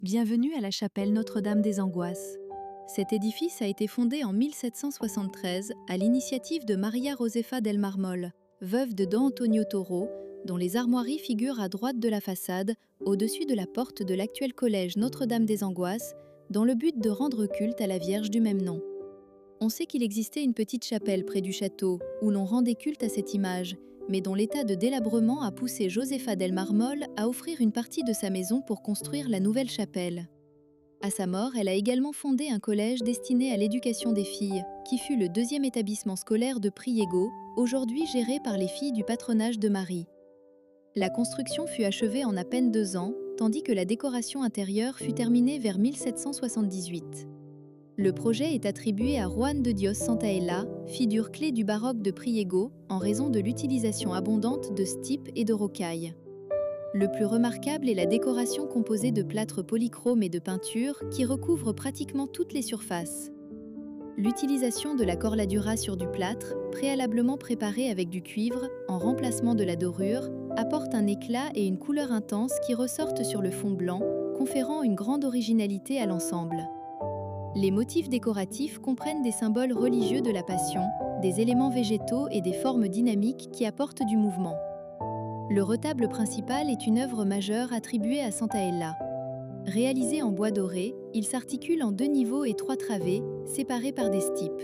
Bienvenue à la chapelle Notre-Dame des Angoisses. Cet édifice a été fondé en 1773 à l'initiative de Maria Josefa del Marmol, veuve de Don Antonio Toro, dont les armoiries figurent à droite de la façade, au-dessus de la porte de l'actuel collège Notre-Dame des Angoisses, dans le but de rendre culte à la Vierge du même nom. On sait qu'il existait une petite chapelle près du château, où l'on rendait culte à cette image, mais dont l'état de délabrement a poussé Josefa del Marmol à offrir une partie de sa maison pour construire la nouvelle chapelle. À sa mort, elle a également fondé un collège destiné à l'éducation des filles, qui fut le deuxième établissement scolaire de Priego, aujourd'hui géré par les filles du patronage de Marie. La construction fut achevée en à peine 2 ans, tandis que la décoration intérieure fut terminée vers 1778. Le projet est attribué à Juan de Dios Santaella, figure clé du baroque de Priego, en raison de l'utilisation abondante de stipe et de rocaille. Le plus remarquable est la décoration composée de plâtre polychrome et de peinture qui recouvre pratiquement toutes les surfaces. L'utilisation de la corladura sur du plâtre, préalablement préparé avec du cuivre, en remplacement de la dorure, apporte un éclat et une couleur intense qui ressortent sur le fond blanc, conférant une grande originalité à l'ensemble. Les motifs décoratifs comprennent des symboles religieux de la Passion, des éléments végétaux et des formes dynamiques qui apportent du mouvement. Le retable principal est une œuvre majeure attribuée à Santaella. Réalisé en bois doré, il s'articule en 2 niveaux et 3 travées, séparés par des stipes.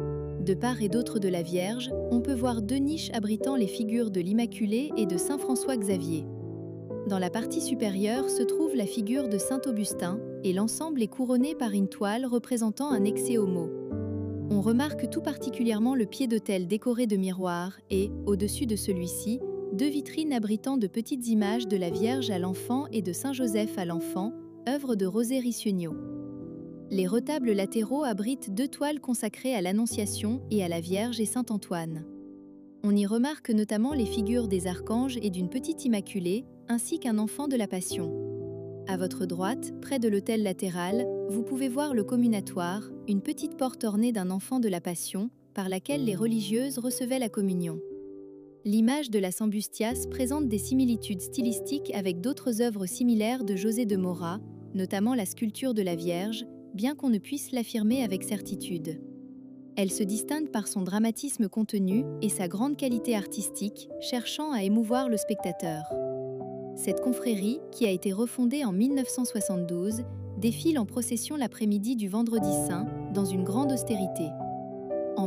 De part et d'autre de la Vierge, on peut voir 2 niches abritant les figures de l'Immaculée et de Saint François Xavier. Dans la partie supérieure se trouve la figure de Saint Augustin, et l'ensemble est couronné par une toile représentant un Ecce Homo. On remarque tout particulièrement le pied-d'autel décoré de miroirs et, au-dessus de celui-ci, 2 vitrines abritant de petites images de la Vierge à l'enfant et de Saint Joseph à l'enfant, œuvre de José Ricciugno. Les retables latéraux abritent 2 toiles consacrées à l'Annonciation et à la Vierge et Saint Antoine. On y remarque notamment les figures des archanges et d'une petite Immaculée, ainsi qu'un enfant de la Passion. À votre droite, près de l'autel latéral, vous pouvez voir le communatoire, une petite porte ornée d'un enfant de la Passion, par laquelle les religieuses recevaient la communion. L'image de la Sambustias présente des similitudes stylistiques avec d'autres œuvres similaires de José de Mora, notamment la sculpture de la Vierge, bien qu'on ne puisse l'affirmer avec certitude. Elle se distingue par son dramatisme contenu et sa grande qualité artistique, cherchant à émouvoir le spectateur. Cette confrérie, qui a été refondée en 1972, défile en procession l'après-midi du Vendredi Saint, dans une grande austérité. En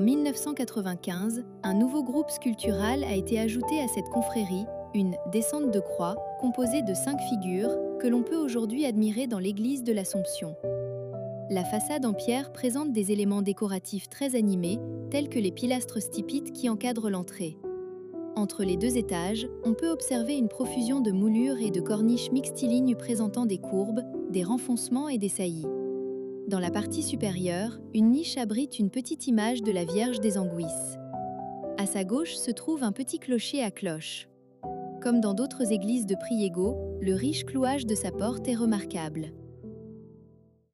1995, un nouveau groupe sculptural a été ajouté à cette confrérie, une descente de croix, composée de 5 figures, que l'on peut aujourd'hui admirer dans l'église de l'Assomption. La façade en pierre présente des éléments décoratifs très animés, tels que les pilastres stipites qui encadrent l'entrée. Entre les 2 étages, on peut observer une profusion de moulures et de corniches mixtilignes présentant des courbes, des renfoncements et des saillies. Dans la partie supérieure, une niche abrite une petite image de la Vierge des Anguisses. À sa gauche se trouve un petit clocher à cloche. Comme dans d'autres églises de Priego, le riche clouage de sa porte est remarquable.